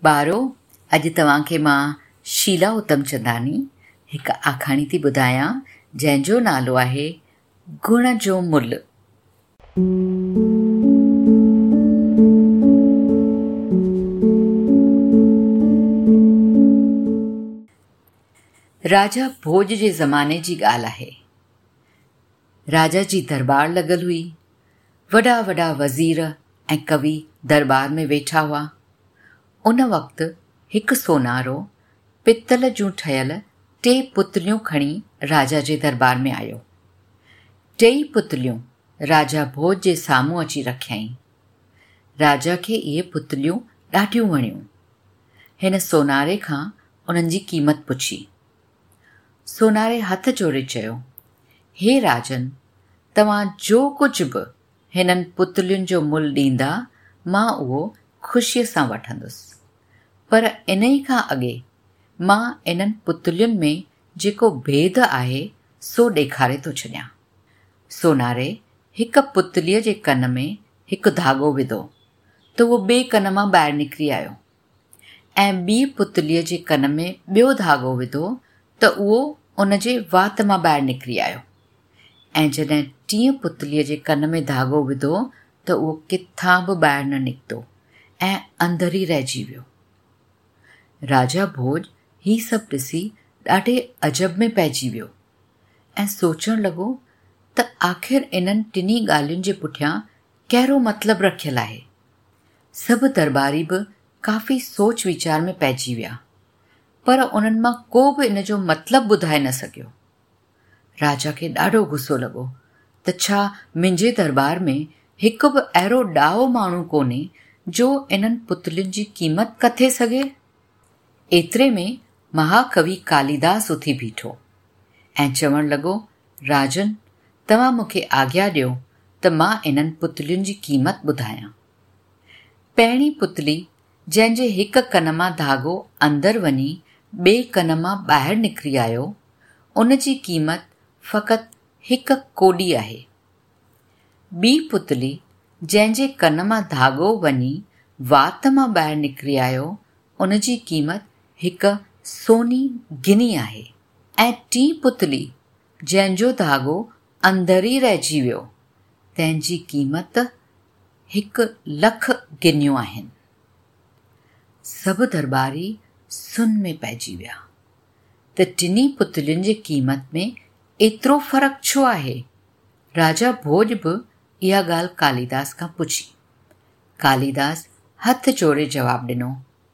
ॿारो, अॼु तव्हांखे मां शीला उतमचंदानी हिकु आखाणी थी ॿुधायां जंहिंजो नालो आहे गुण जो मुल्ह। राजा भोज जे ज़माने जी ॻाल्हि आहे। राजा जी दरबार लॻल हुई। वॾा वॾा वज़ीर ऐं कवि दरबार में वेठा हुआ। उन वक़्तु हिकु सोनारो पितल जूं ठहियल 2 पुतलियूं खणी राजा जे दरबार में आयो। 2 पुतलियूं राजा भोज जे साम्हूं अची रखियईं। राजा खे इहे पुतलियूं ॾाढियूं वणियूं। हिन सोनारे खां उन्हनि जी क़ीमत पुछी। सोनारे हथ जोड़े चयो, हे राजन, तव्हां जो कुझु बि हिननि पुतलियुनि जो मुल्ह ॾींदा, मां उहो ख़ुशीअ सां वठंदुसि। पर इन ई खां अॻे मां इन्हनि पुतलियुनि में जेको भेद आहे सो ॾेखारे थो छॾियां। सोनारे हिकु पुतलीअ जे कन में हिकु धाॻो विधो त उहो ॿिए कन मां ॿाहिरि निकिरी आयो, ऐं ॿी पुतलीअ जे कन में ॿियो धाॻो विधो त उहो उन जे वात मां ॿाहिरि निकिरी आयो, ऐं जॾहिं 3 पुतलीअ जे कन में धाॻो विधो त उहो किथां बि ॿाहिरि न निकितो ऐं अंदर ई रहिजी वियो। राजा भोज ही सभु ॾिसी ॾाढे अजब में पइजी वियो ऐं सोचण लॻो त आख़िर इन्हनि टिनी ॻाल्हियुनि जे पुठियां कहिड़ो मतिलबु रखियलु आहे। सभु दरबारी बि काफ़ी सोच वीचार में पइजी विया, पर उन्हनि मां को बि इन जो मतिलबु ॿुधाए न सघियो। राजा खे ॾाढो गुस्सो लॻो त छा मुंहिंजे दरबार में हिकु बि अहिड़ो ॾाओ माण्हू कोन्हे जो इन्हनि पुतलियुनि जी क़ीमत कथे सघे। एतिरे में महाकवि कालिदास उथी बीठो ऐं चवण लॻो, राजन, तव्हां मूंखे आज्ञा ॾियो त मां इन्हनि पुतलियुनि जी क़ीमत ॿुधायां। पहिरीं पुतली जंहिंजे हिकु कन मां धाॻो अंदरि वञी ॿिए कन मां ॿाहिरि निकिरी आयो, उन जी क़ीमत फ़क़ति 1 कोडी आहे। ॿी पुतली जंहिंजे कन मां धाॻो वञी वात मां ॿाहिरि निकिरी आयो, उन जी क़ीमत 1 सोनी गिनी आहे। ऐं 3 पुतली जंहिंजो धाॻो अंदर ई रहिजी वियो, तंहिंजी क़ीमत 1 लख गिनियूं आहिनि। सभु दरबारी सुन में पइजी विया त टिनी पुतलियुनि जी क़ीमत में एतिरो फ़र्क़ु छो आहे। राजा भोज बि इहा ॻाल्हि कालिदास खां पुछी। कालिदास हथ जोड़े जवाबु ॾिनो,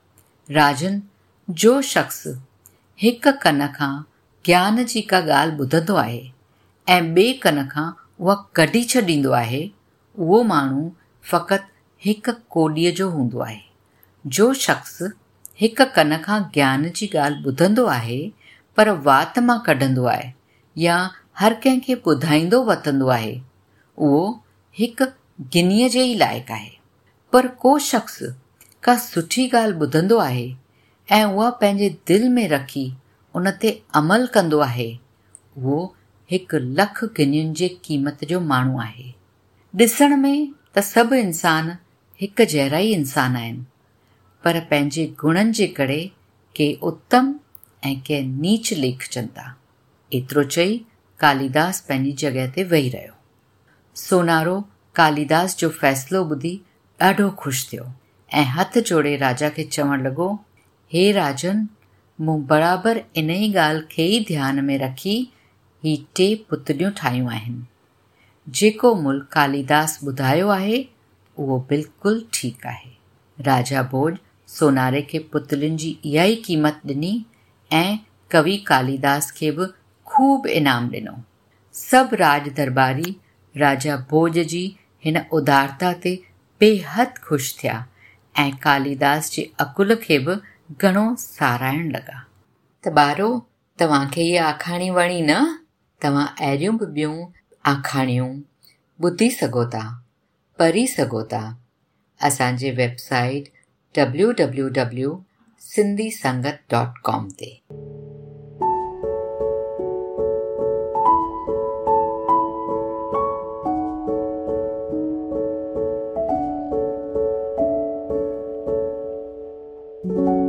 राजन, जो शख़्स हिकु कन खां ज्ञान जी का ॻाल्हि ॿुधंदो आहे ऐं ॿिए कन खां उहा कढी छॾींदो आहे, उहो माण्हू फ़क़ति 1 कोडीअ जो हूंदो आहे। जो शख़्स हिकु कन खां ज्ञान जी ॻाल्हि ॿुधंदो आहे पर वात मां कढंदो आहे या हर कंहिंखे ॿुधाईंदो वतंदो आहे, उहो 1 गिनीअ जे ई लाइक़ु आहे। पर को शख़्स का सुठी ॻाल्हि ॿुधंदो आहे ऐं उहा पंहिंजे दिलि में रखी उन ते अमल कंदो आहे, उहो 1 लख गिनियुनि जे क़ीमत जो माण्हू आहे। ॾिसण में त सभु इंसान हिकु जहिड़ा ई इंसान आहिनि, पर पंहिंजे गुणनि जे करे के उत्तम ऐं के नीच लेखजनि था। एतिरो चई कालिदास पंहिंजी जॻह ते वेही रहियो। सोनारो कालिदास जो फ़ैसिलो ॿुधी ॾाढो ख़ुशि थियो ऐं हथ जोड़े राजा खे चवण लॻो, हे राजन, मूं बराबरि इन ई ॻाल्हि खे ई ध्यान में रखी ही 2 पुतलियूं ठाहियूं आहिनि। जेको मुल्ह कालिदास ॿुधायो आहे उहो बिल्कुलु ठीकु आहे। राजा भोज सोनारे खे पुतलियुनि जी इहा ई क़ीमत ॾिनी ऐं कवि कालिदास खे बि ख़ूब इनाम ॾिनो। सभु राज दरबारी राजा भोज जी हिन उदारता ते बेहद ख़ुशि थिया ऐं कालिदास जे अकुल खे बि घणो साराइण लॻा। त ॿारो, तव्हांखे इहा आखाणी वणी न? तव्हां अहिड़ियूं बि ॿियूं आखाणियूं ॿुधी सघो था, पढ़ी सघो था असांजे वेबसाइट www.sindhisangat.com ते। है।